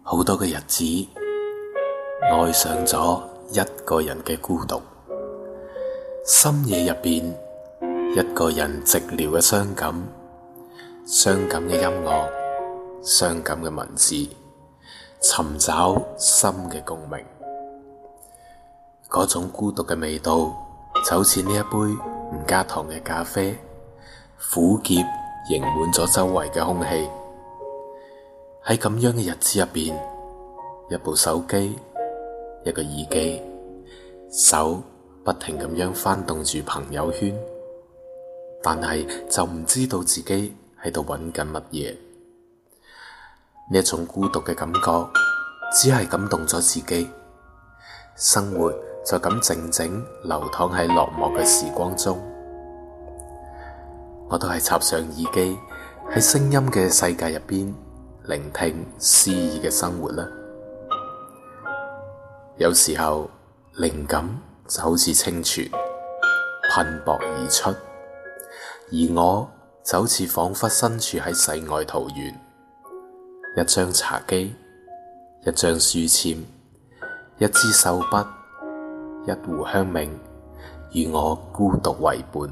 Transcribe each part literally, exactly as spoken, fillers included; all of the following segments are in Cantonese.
好多嘅日子，愛上咗一個人嘅孤獨。深夜入邊，一個人寂寥嘅傷感，傷感嘅音樂，傷感嘅文字，尋找心嘅共鳴。嗰種孤獨嘅味道，就好似呢一杯唔加糖嘅咖啡，苦澀盈滿咗周圍嘅空氣。喺咁樣嘅日子入邊，一部手機，一個耳機，手不停咁樣翻動住朋友圈，但係就唔知道自己喺度揾緊乜嘢。呢一種孤獨嘅感覺，只係感動咗自己。生活就咁靜靜流淌喺落寞嘅時光中。我都係插上耳機，喺聲音嘅世界入邊聆聽詩意嘅生活啦。有時候靈感就好似清泉噴薄而出，而我就好似仿佛身處喺世外桃源。一張茶几，一張書籤，一支手筆，一壺香茗，與我孤獨為伴。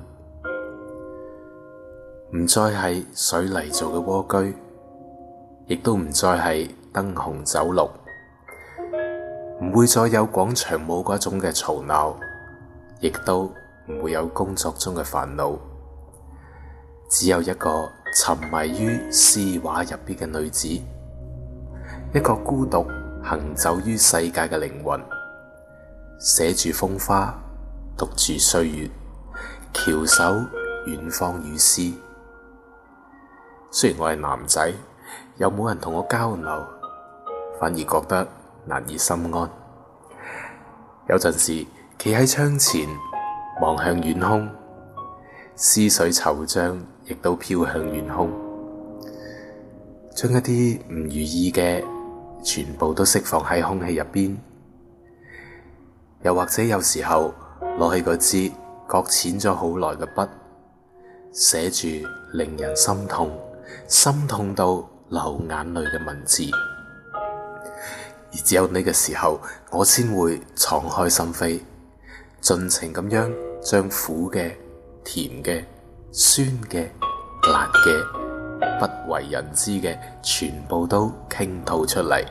唔再係水泥做嘅蝸居，亦都唔再係燈紅酒綠，唔會再有廣場舞嗰種嘅嘈鬧，亦都唔會有工作中嘅煩惱。只有一個沉迷於詩畫入邊嘅女子，一個孤獨行走於世界嘅靈魂，寫住風花，讀住歲月，翹首遠方與詩。雖然我係男仔，又冇人同我交流，反而覺得難以心安。有陣時企喺窗前望向遠空，思緒惆悵亦都飄向遠空，將一啲唔如意嘅全部都釋放喺空氣入邊。又或者有時候攞起嗰支擱淺咗好耐嘅筆，寫住令人心痛心痛到流眼淚嘅文字，而只有呢個時候，我先會敞開心扉，盡情咁樣將苦嘅、甜嘅、酸嘅、辣嘅、不為人知嘅，全部都傾吐出嚟。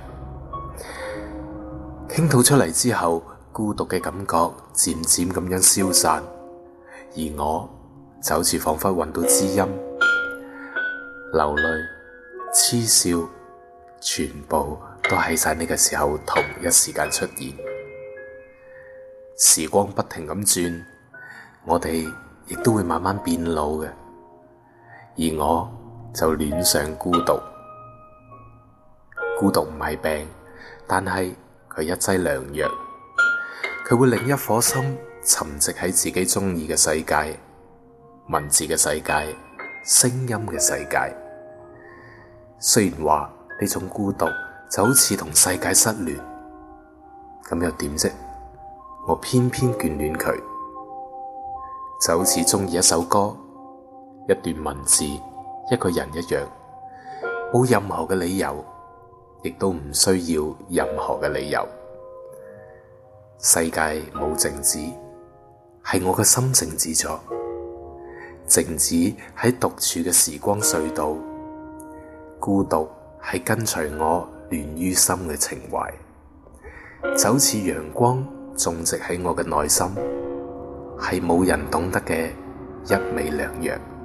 傾吐出嚟之後，孤獨嘅感覺漸漸咁樣消散，而我就好似仿佛揾到知音，流淚、痴笑，全部都喺晒呢個時候同一時間出現。時光不停咁轉，我哋亦都會慢慢變老嘅，而我就戀上孤獨。孤獨唔係病，但係佢一劑良藥，佢會令一顆心沉寂喺自己中意嘅世界，文字嘅世界，聲音嘅世界。雖然話呢種孤獨就好似同世界失聯，咁又點啫？我偏偏眷戀佢，就好似中意一首歌、一段文字、一個人一樣，冇任何嘅理由，亦都唔需要任何嘅理由。世界冇靜止，係我嘅心靜止咗，靜止喺獨處嘅時光隧道。孤獨係跟隨我亂於心嘅情懷，就好似陽光種植喺我嘅內心，係冇人懂得嘅一味良藥。